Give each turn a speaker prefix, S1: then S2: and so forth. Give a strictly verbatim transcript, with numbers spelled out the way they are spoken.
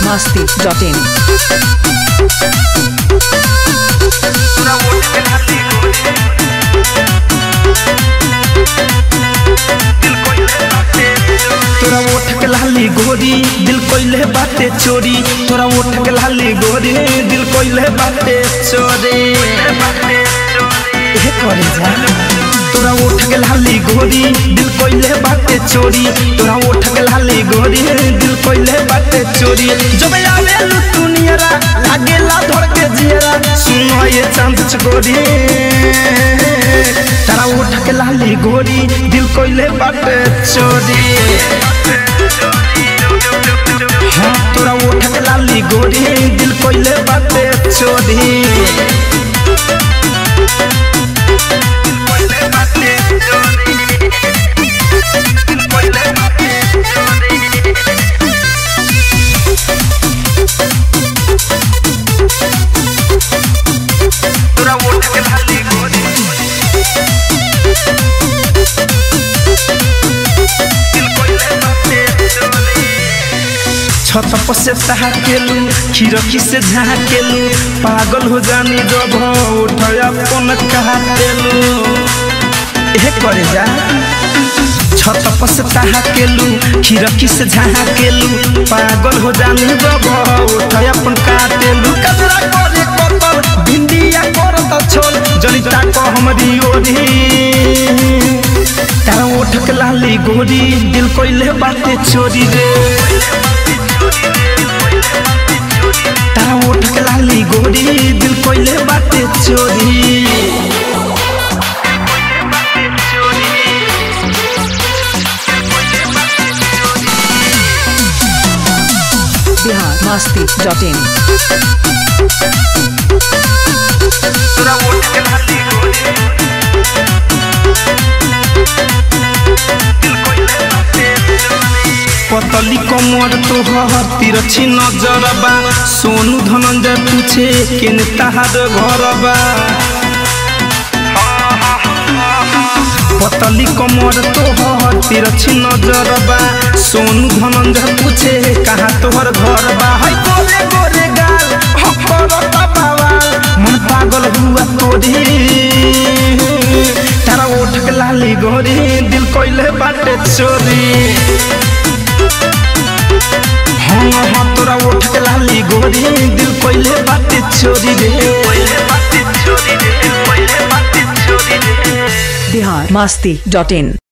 S1: masti dot in.
S2: तोरा ओठ के लाली गोरी दिल कोइले बाटे चोरी तोरा ओठ के लाली गोरी दिल कोइले बाटे चोरी हे करे जा तोरा ओठ के लाली गोरी दिल कोइले बाटे चोरी तोरा ओठ के लाली गोरी दिल कोइले बाटे चोरी जब आवे दुनियारा लागेला धड़ के जियरा सुनो ये चांद चकोरी तोरा ओठ के लाली गोरी दिल कोइले बाटे चोरी हाँ तोरा ओठ के लाली गोरी दिल कोइले बाटे चोरी छत पर से ताकेलू खिड़की से झाकेलू पागल हो जानी जब उठया अपन काटेलू हे करे जा छत पर से ताकेलू खिड़की से झाकेलू पागल हो जानी जब उठया अपन काटेलू कजरा करे कतल भिंडिया करत छोल जनिता को हमरी ओरी तारा ओठ के लाली गोरी दिल कोइले बाटे चोरी रे तारा ओठ के लाली गोरी दिल कोइले बाटे चोरी
S1: Bihar masti dot in.
S2: तारा ओठ के लाली गोरी पतली कमर तोहर तिरछी नजरबा सोनू धनंजय पूछे केन तहार घरबा पतली कमर तोहर तिरछी नजरबा सोनू धनंजय पूछे कहाँ तोहर घरबा है गोरे गोरे गाल करता बवाल मन पागल हुआ तोरी तारा ओठ के लाली गोरी दिल कोइले बाटे चोरी हाँ हाँ तोरा ओठ के लाली गोरी दिल कोइले बाटे चोरी रे
S1: Bihar masti dot in.